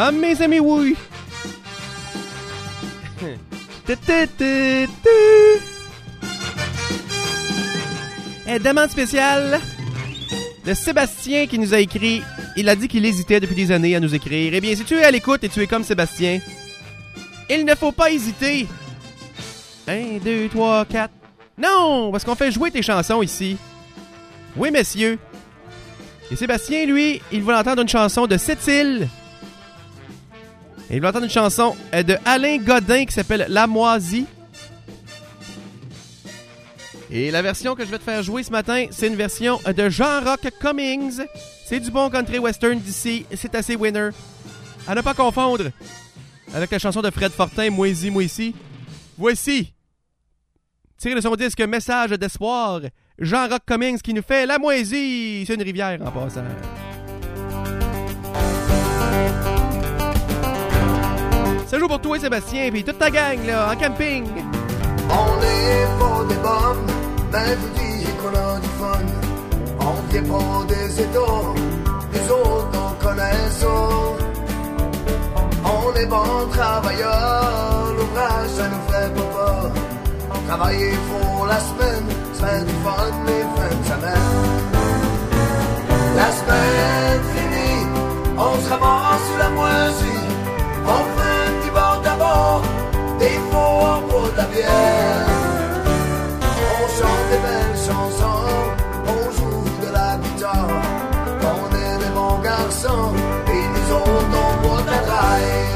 Ah, mes amis, oui! Demande spéciale de Sébastien qui nous a écrit. Il a dit qu'il hésitait depuis des années à nous écrire. Eh bien, si tu es à l'écoute et tu es comme Sébastien, il ne faut pas hésiter. 1, 2, 3, 4. Non, parce qu'on fait jouer tes chansons ici. Oui, messieurs. Et Sébastien, lui, il veut entendre une chanson de Sept-Îles. Et il veut entendre une chanson de Alain Godin qui s'appelle La Moisie. Et la version que je vais te faire jouer ce matin, c'est une version de Jean-Roch Cummings. C'est du bon country western d'ici. C'est assez winner. À ne pas confondre avec la chanson de Fred Fortin, Moisie, moi ici. Voici, tiré de son disque Message d'espoir, Jean-Roch Cummings qui nous fait La Moisie. C'est une rivière en passant. Ça joue pour toi, Sébastien, puis toute ta gang, là, en camping. On est pas des bombes, mais vous dites qu'on a du fun. On vient pas des États, les autres on connaît ça. On est bons travailleurs, l'ouvrage ça nous fait pas peur. Travailler pour la semaine, se faire du fun les fins de semaine. La semaine finie, on se ramasse sur la moisie. On fait un petit bord d'abord, des fois on boit de la bière. On chante des belles chansons, on joue de la guitare. On est des bons garçons, et nous autres on boit de la bière.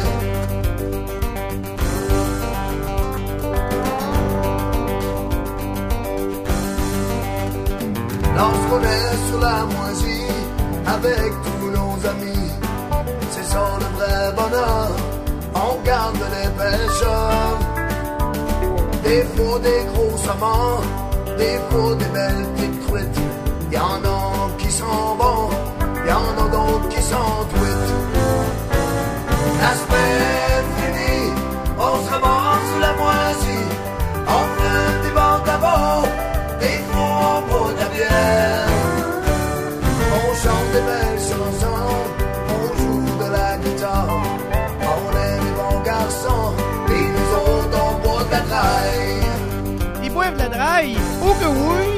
Lorsqu'on est sur la moisie, avec tous nos amis, c'est ça le vrai bonheur, on garde les pêcheurs. Des fois des gros saumons, des fois des belles petites truites. Y'en a qui sont bons, y'en a d'autres qui sont tweets. La semaine finie, on se ramasse sur la moisie. On fait des bancs d'abord, des fois on boit de la bière. On chante des belles chansons, on joue de la guitare. On est des bons garçons, et nous autres on boit de la draille. Ils boivent de la draille? Oh que oui!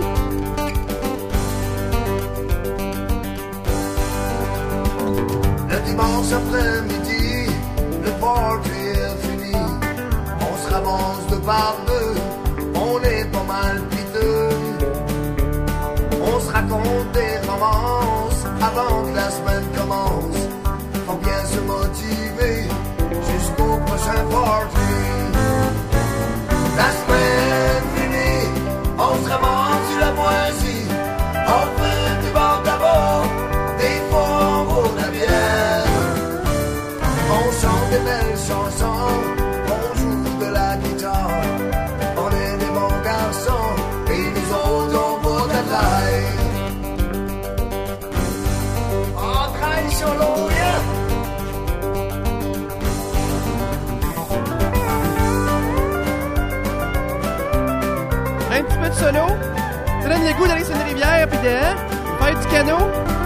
Le dimanche après-midi, le party est fini. On se ramasse de par deux, on est pas mal piteux. On se raconte des romances avant que la semaine commence. Faut bien se motiver jusqu'au prochain party. La semaine finie, on se ramasse sur la moisie. On fait du bord d'abord, des fois on boit de la bière. On chante des belles chansons, on joue de la guitare. On est des bons garçons, et nous autres on boit de la draille. On draille sur l'eau, yeah. Un petit peu de solo. Ça donne le goût d'aller sur une rivière puis de faire du canot.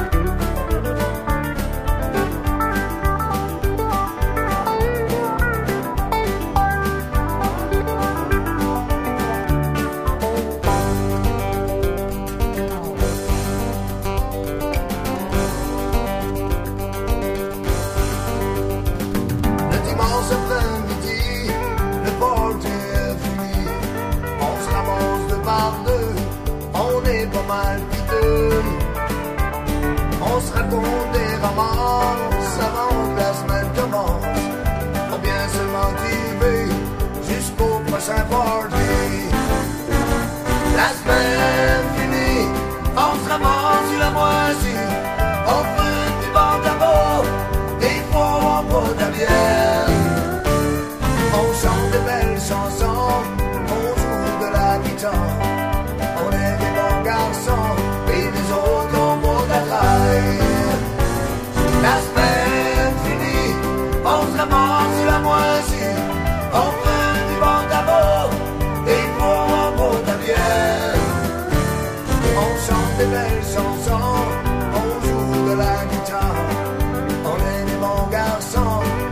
Le dimanche après-midi, le party est fini. On se ramasse de par deux, on est pas mal piteux. On se raconte des romances avant que la semaine commence. Faut bien se motiver jusqu'au prochain party. La semaine finie, on se ramasse sur la moisie. On fait du bord d'abord, des fois on boit de la bière. On chante de belles chansons, on joue de la guitare. On est des bons garçons, et les autres on boit de la draille. La semaine finie, on se ramasse sur la moisie. On fait du bord d'abord, des fois on boit de la bière. On chante des belles chansons, on joue de la guitare. On est des bons garçons,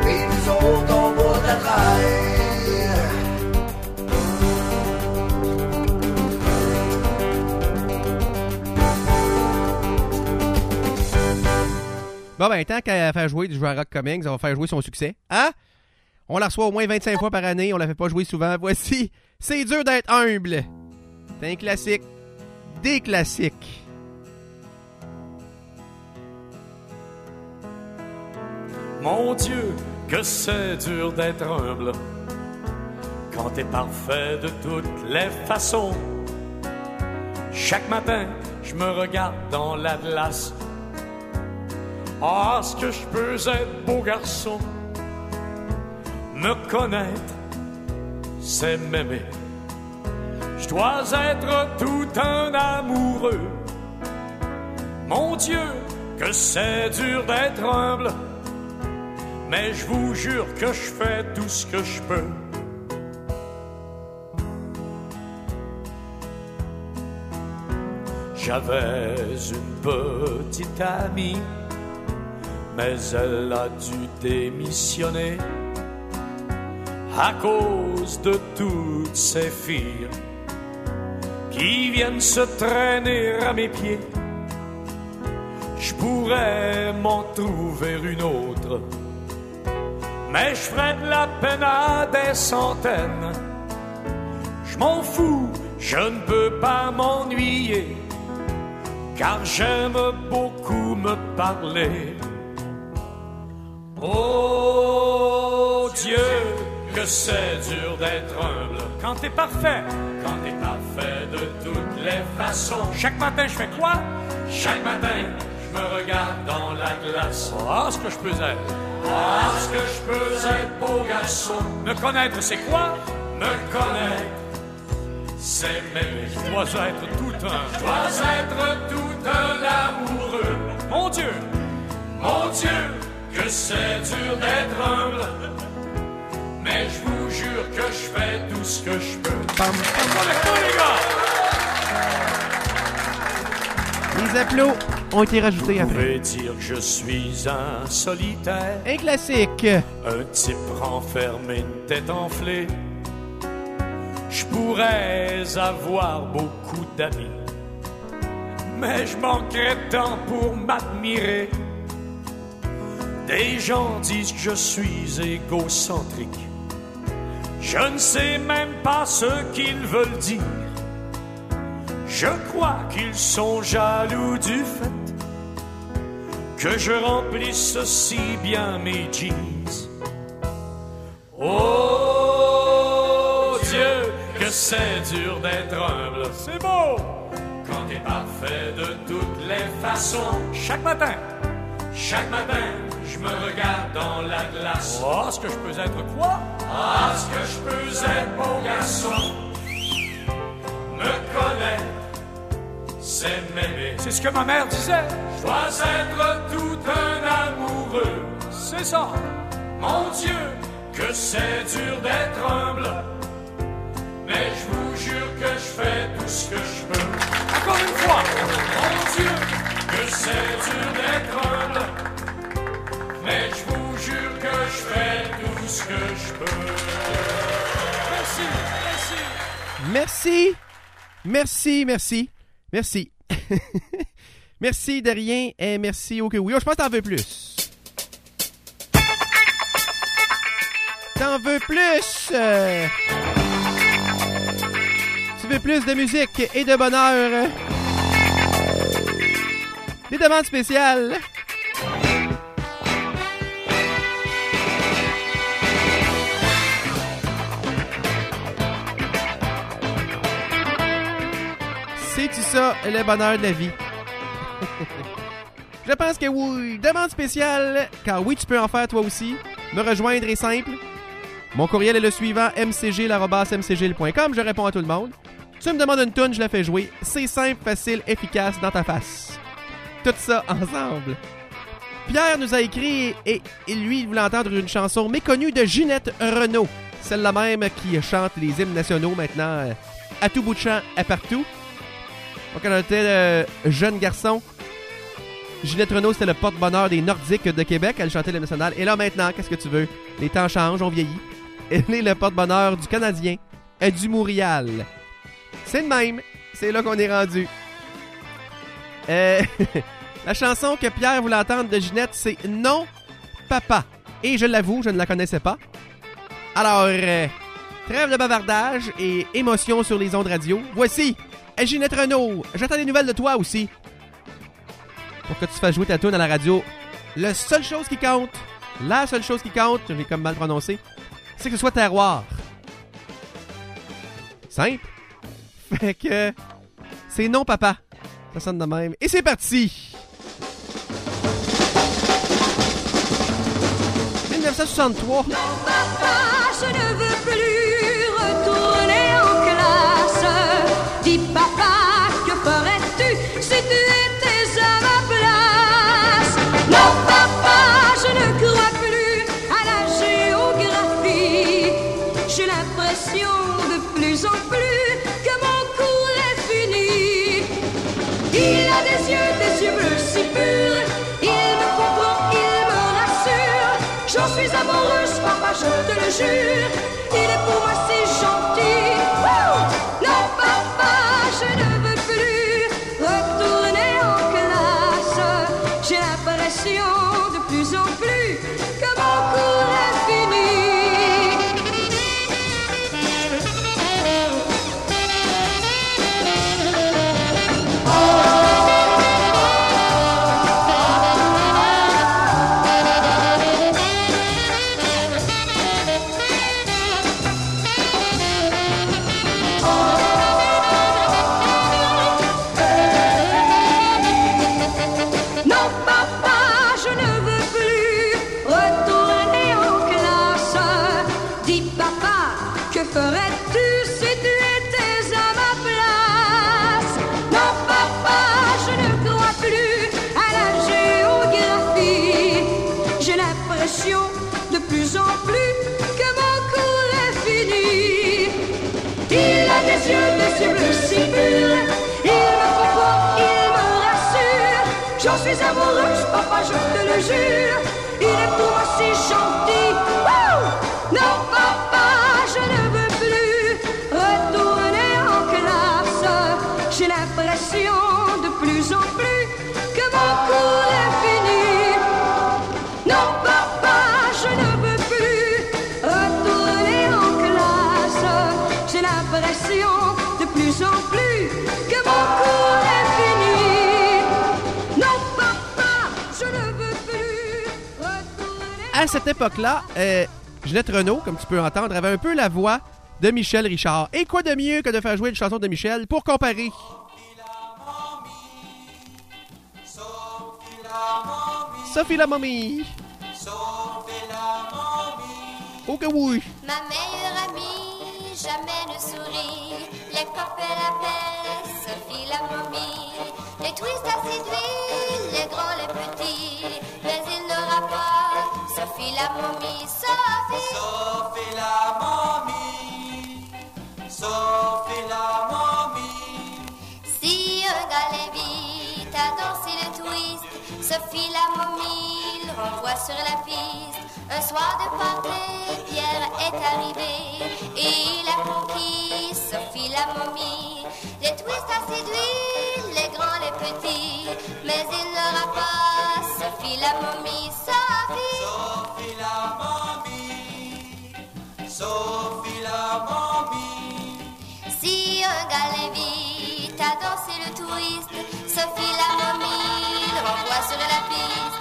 Bon, ben, tant qu'à faire jouer du joueur Rock Cummings, on va faire jouer son succès. Hein? On la reçoit au moins 25 fois par année, on la fait pas jouer souvent. Voici, c'est dur d'être humble. C'est un classique. Des classiques. Mon Dieu, que c'est dur d'être humble quand t'es parfait de toutes les façons. Chaque matin, je me regarde dans la glace. Ah, ce que je peux être beau garçon. Me connaître, c'est m'aimer. Je dois être tout un amoureux. Mon Dieu, que c'est dur d'être humble. Mais je vous jure que je fais tout ce que je peux. J'avais une petite amie, mais elle a dû démissionner à cause de toutes ces filles qui viennent se traîner à mes pieds. Je pourrais m'en trouver une autre, mais je ferais de la peine à des centaines. Je m'en fous, je ne peux pas m'ennuyer, car j'aime beaucoup me parler. Oh Dieu, que c'est dur d'être humble quand t'es parfait, quand t'es parfait de toutes les façons. Chaque matin je fais quoi? Chaque matin je me regarde dans la glace. Ah, ce que je peux être. Ah, ce que je peux être, beau garçon. Me connaître, c'est quoi? Me connaître, c'est m'aimer. Je dois être tout un. Je dois être tout un amoureux. Mon Dieu, que c'est dur d'être humble. Mais je vous jure que je fais tout ce que je peux. Bam, bam, avec toi, les gars! Les applaudissements ont été rajoutés Vous après. pouvez dire que je suis un solitaire, Un classique. un type renfermé, une tête enflée. Je pourrais avoir beaucoup d'amis, mais je manquerais de temps pour m'admirer. Des gens disent que je suis égocentrique. Je ne sais même pas ce qu'ils veulent dire. Je crois qu'ils sont jaloux du fait que je remplisse si bien mes jeans. Oh Dieu, que c'est dur d'être humble. C'est beau quand t'es parfait de toutes les façons. Chaque matin, je me regarde dans la glace. Oh, est-ce que je peux être quoi? Ah, est-ce que je peux être bon garçon? Me connaître, c'est m'aimer. C'est ce que ma mère disait. Je dois être tout un amoureux. C'est ça. Mon Dieu, que c'est dur d'être humble. Mais je vous jure que je fais tout ce que je peux. Encore une fois. Mon Dieu, que c'est dur d'être humble. Mais je vous jure que je fais tout ce que je peux. Merci. Merci de rien et merci ok oui. Oh, je pense que t'en veux plus. T'en veux plus. Tu veux plus de musique et de bonheur. Des demandes spéciales. C'est-tu ça, le bonheur de la vie? Je pense que oui. Demande spéciale, car oui, tu peux en faire toi aussi. Me rejoindre est simple. Mon courriel est le suivant, mcg@mcgl.com. Je réponds à tout le monde. Tu me demandes une toune, je la fais jouer. C'est simple, facile, efficace, dans ta face. Tout ça ensemble. Pierre nous a écrit et lui, il voulait entendre une chanson méconnue de Ginette Renault. Celle-là même qui chante les hymnes nationaux maintenant à tout bout de champ, à partout. Donc, on était jeune garçon. Ginette Renault, c'était le porte-bonheur des Nordiques de Québec. Elle chantait l'hymne national. Et là, maintenant, qu'est-ce que tu veux? Les temps changent, on vieillit. Elle est le porte-bonheur du Canadien et du Montréal. C'est le même. C'est là qu'on est rendu. La chanson que Pierre voulait entendre de Ginette, c'est Non, Papa. Et je l'avoue, je ne la connaissais pas. Alors, trêve de bavardage et émotion sur les ondes radio. Voici Ginette Renault. J'attends des nouvelles de toi aussi. Pour que tu fasses jouer ta tune à la radio. La seule chose qui compte, je l'ai comme mal prononcé, c'est que ce soit terroir. Simple. Fait que c'est Non, Papa. Ça sonne de même. Et c'est parti! 1963. Non, papa, je ne veux plus retourner en classe. Dis, papa, que ferais-tu si tu étais à ma place? Non, papa, je ne crois plus à la géographie. J'ai l'impression de plus en plus que mon cours est fini. Il a des yeux bleus si purs. Il me comprend, il me rassure. J'en suis amoureuse, papa, je te le jure. Il est pour moi si gentil. Wouh! Non, papa, je ne veux plus retourner en classe. J'ai l'impression de plus en plus que mon cours est fini. De plus en plus que mon cours est fini. Il a des yeux bleus si purs. Il me comprend, il me rassure. J'en suis amoureuse, papa, je te le jure. Il est pour moi si gentil. Wouh! Non, papa, je ne veux plus retourner en classe. J'ai l'impression de plus en plus que mon cours est fini. Non, papa, je ne veux plus retourner en classe. J'ai l'impression de plus en plus que mon cours est fini. Non, papa, je ne veux plus retourner. À cette époque-là, Ginette Renault, comme tu peux entendre, avait un peu la voix de Michel Richard. Et quoi de mieux que de faire jouer une chanson de Michel pour comparer? Sophie la mamie. Sophie la mamie. Oh que oui. Ma meilleure amie, jamais ne sourit. Les copains l'appellent Sophie la mamie. Les twists à séduire, les grands, les petits. Mais il n'aura pas Sophie la mamie. Sophie. Sophie la mamie. Sophie la mamie. Si un gars l'invite à danser le twist, Sophie la momie le renvoie sur la piste. Un soir de party, Pierre est arrivé et il a conquis Sophie la momie. Les twists à séduire, les grands, les petits, mais il n'aura pas Sophie la momie. Sophie. Sophie la mamie. Sophie la mamie. Si un gars l'invite à danser le twist, Sophie la momie le renvoie sur la piste.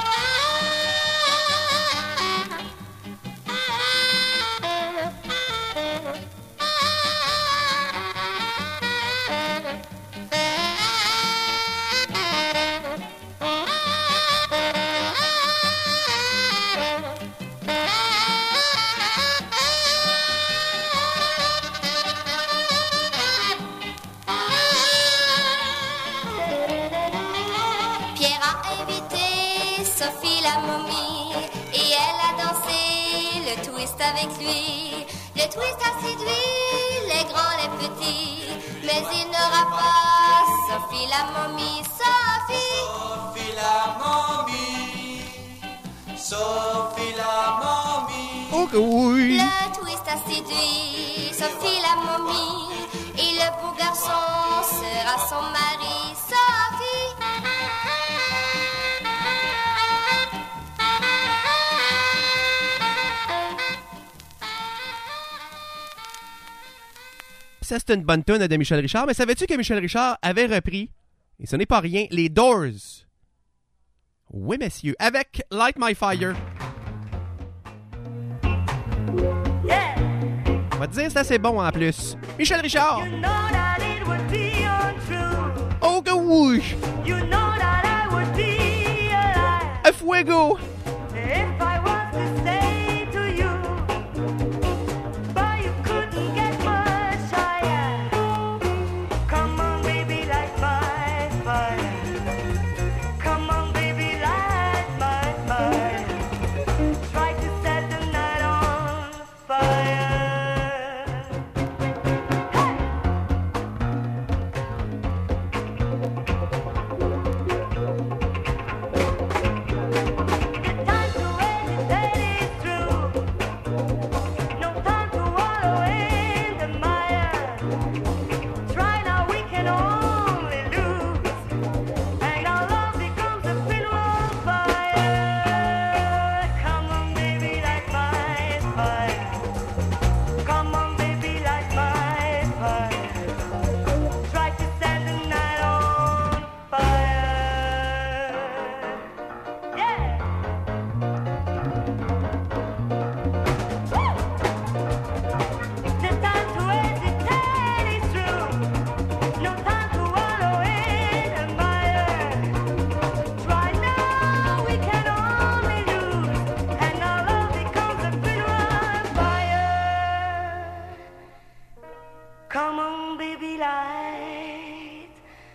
Sophie la momie et elle a dansé le twist avec lui. Le twist a séduit les grands, les petits, mais il n'aura pas Sophie la momie. Sophie. Sophie la mamie. Sophie la mamie. Oh que oui. Le twist a séduit Sophie la momie et le beau garçon sera son mari. Sophie. Ça, c'est une bonne tune de Michel Richard. Mais savais-tu que Michel Richard avait repris, et ce n'est pas rien, les Doors? Oui, messieurs, avec Light My Fire. Yeah. On va te dire, ça, c'est bon en plus. Michel Richard. You know that it would be untrue. Oh que oui! You know that I would be a lie A fuego! if I was to say to you, but you couldn't get much higher. Come on, baby, light my fire. Come on, baby, light my fire. Try to set the night on fire. Come on, baby, light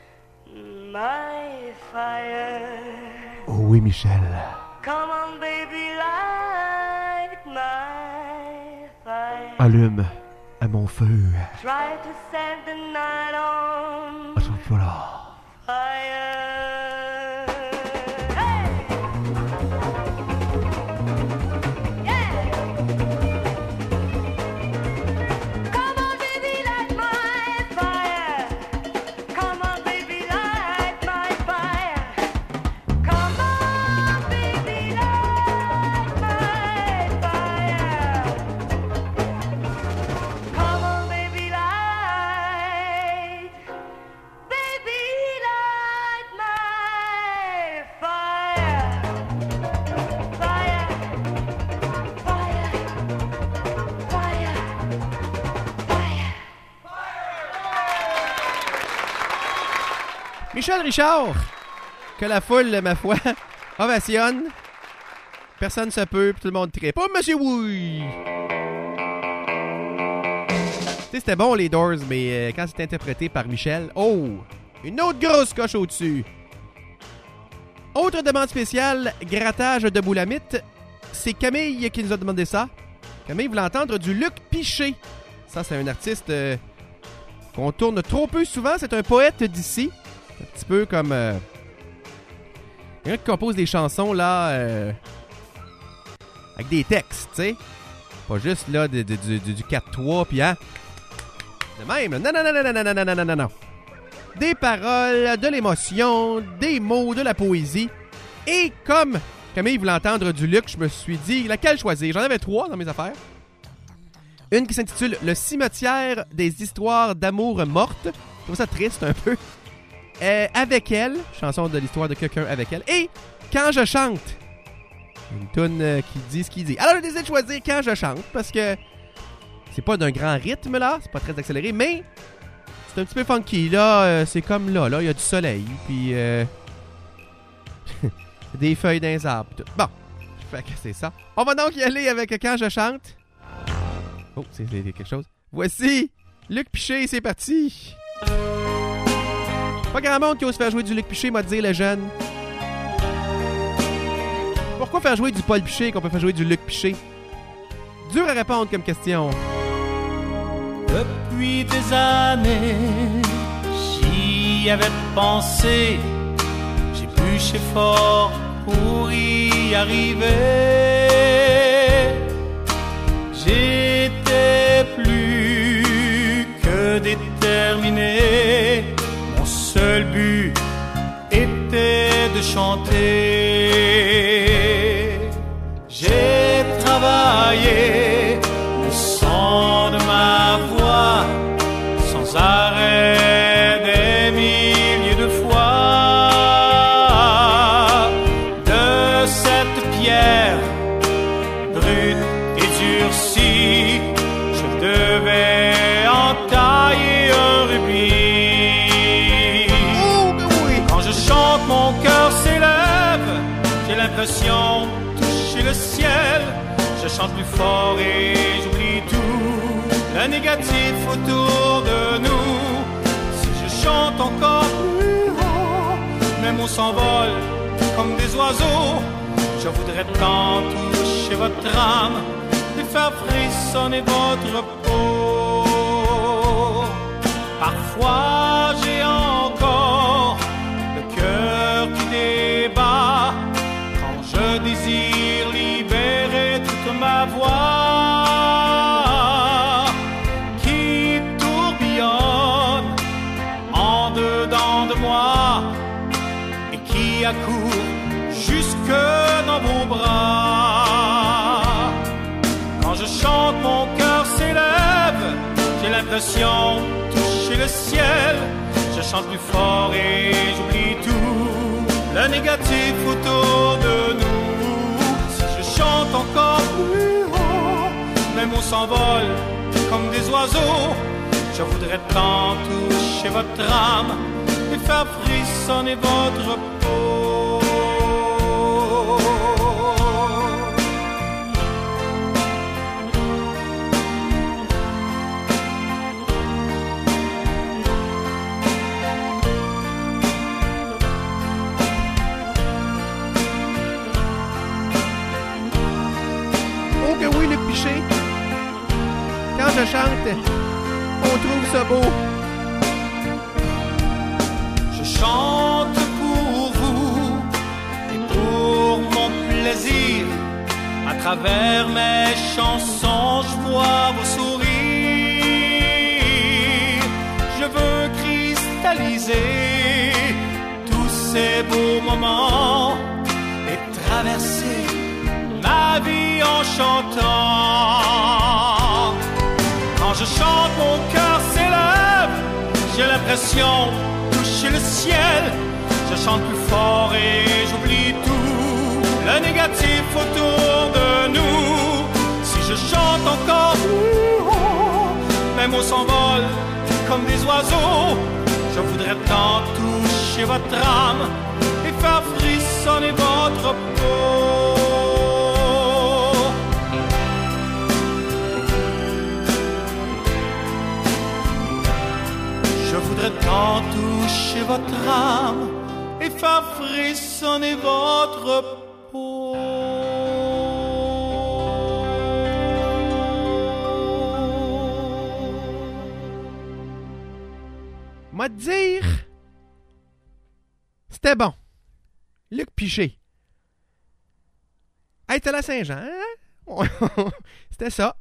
my fire. Oh oui, Michel. Come on, baby, light my fire. Allume à mon feu. Try to set the night on Voilà. fire. Hey! Yeah! Come on, baby, light my fire. Come on, baby, light my fire. Come on, baby, light my fire. Come on, baby, light my fire. Fire, fire, fire, fire. Michel Richard, que la foule, ma foi, ovationne. Personne se peut, puis tout le monde tripe. Oh, monsieur, oui! Tu sais, c'était bon, les Doors, mais quand c'est interprété par Michel, oh! Une autre grosse coche au-dessus. Autre demande spéciale, grattage de boulamite. C'est Camille qui nous a demandé ça. Camille voulait entendre du Luc Piché. Ça, c'est un artiste qu'on tourne trop peu souvent. C'est un poète d'ici. Un petit peu comme... quelqu'un qui compose des chansons, là... avec des textes, tu sais. Pas juste, là, du 4-3, puis hein... de même, là. Non. Des paroles, de l'émotion, des mots, de la poésie. Et comme Camille voulait entendre du Luc, je me suis dit, laquelle choisir? J'en avais 3 dans mes affaires. Une qui s'intitule « Le cimetière des histoires d'amour mortes ». Je trouve ça triste un peu. Avec elle, chanson de l'histoire de quelqu'un avec elle. Et Quand je chante. Une toune qui dit ce qu'il dit. Alors, j'ai décidé de choisir Quand je chante parce que c'est pas d'un grand rythme, là. C'est pas très accéléré, mais c'est un petit peu funky. Là, c'est comme là. Là, il y a du soleil. Puis, des feuilles dans les arbres. Tout. Bon, fait que c'est ça. On va donc y aller avec Quand je chante. Oh, c'est quelque chose. Voici Luc Piché, c'est parti. Pas grand monde qui ose faire jouer du Luc Piché, m'a dit le jeune. Pourquoi faire jouer du Paul Piché qu'on peut faire jouer du Luc Piché? Dur à répondre comme question. Depuis des années, j'y avais pensé. J'ai bûché fort pour y arriver. J'étais plus que déterminé. Mon seul but était de chanter. J'ai travaillé le son de ma voix chante, mon cœur s'élève. J'ai l'impression de toucher le ciel. Je chante plus fort et j'oublie tout, le négatif autour de nous. Si je chante encore plus haut, mes mots s'envolent comme des oiseaux. Je voudrais tant toucher votre âme et faire frissonner votre peau. Parfois j'ai encore le cœur qui débat quand je désire libérer toute ma voix qui tourbillonne en dedans de moi et qui accourt jusque dans vos bras. Quand je chante, mon cœur s'élève. J'ai l'impression de toucher le ciel. Je chante plus fort et j'oublie tout, le négatif autour de nous. Si je chante encore plus haut, mes mots s'envolent comme des oiseaux. Je voudrais tant toucher votre âme et faire frissonner votre peau. Oh que oui, le piché. Quand je chante, on trouve ça beau. Je chante pour vous et pour mon plaisir. À travers mes chansons, je vois vos sourires. Je veux cristalliser tous ces beaux moments et traverser ma vie en chantant. Quand je chante, mon cœur s'élève. J'ai l'impression de toucher le ciel. Je chante plus fort et j'oublie tout, le négatif autour de nous. Si je chante encore plus haut, mes mots s'envolent comme des oiseaux. Je voudrais tant toucher votre âme et faire frissonner votre peau. Je voudrais tant toucher votre âme et faire frissonner votre peau. M'a dire, c'était bon. Luc Piché. Hey, t'es la Saint-Jean, hein? C'était ça.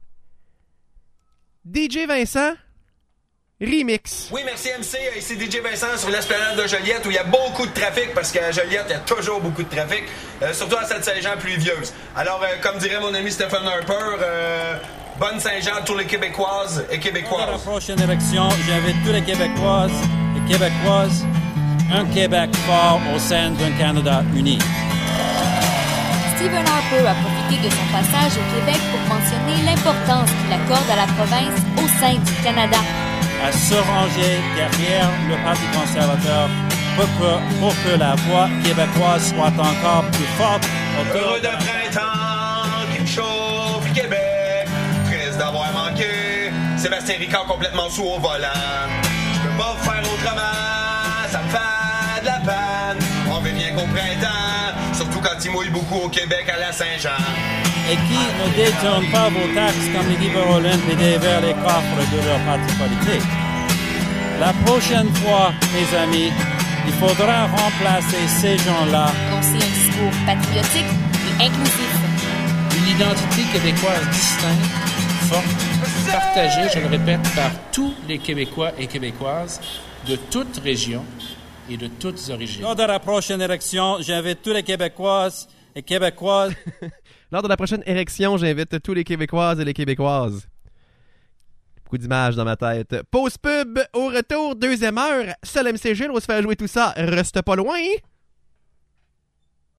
DJ Vincent, remix. Oui, merci MC. Ici DJ Vincent sur l'esplanade de Joliette où il y a beaucoup de trafic parce qu'à Joliette, il y a toujours beaucoup de trafic, surtout à cette Saint-Jean pluvieuse. Alors, comme dirait mon ami Stephen Harper, bonne Saint-Jean à tous les Québécoises et Québécois. À la prochaine élection, j'invite tous les Québécoises et Québécoises, un Québec fort au sein d'un Canada uni. Stephen Harper a profité de son passage au Québec pour mentionner l'importance qu'il accorde à la province au sein du Canada. À se ranger derrière le Parti conservateur pour que la voix québécoise soit encore plus forte. Heureux de printemps qui me chauffe le Québec, triste d'avoir manqué Sébastien Ricard complètement sous au volant. Je peux pas faire autrement, ça me fait de la peine. On veut bien qu'au printemps, surtout quand il mouille beaucoup au Québec à la Saint-Jean. Et qui ne détournent pas vos taxes comme les libéraux l'idée vers les coffres de leur parti politique. La prochaine fois, mes amis, il faudra remplacer ces gens-là. Annoncer un discours patriotique et inclusif. Une identité québécoise distincte, forte, partagée, je le répète, par tous les Québécois et Québécoises de toutes régions et de toutes origines. Lors de la prochaine élection, j'invite tous les Québécoises et Québécoises. Lors de la prochaine élection, j'invite tous les Québécoises et les Québécoises. Beaucoup d'images dans ma tête. Pause pub, au retour, deuxième heure. Seul MC Gilles, on va se faire jouer tout ça. Reste pas loin.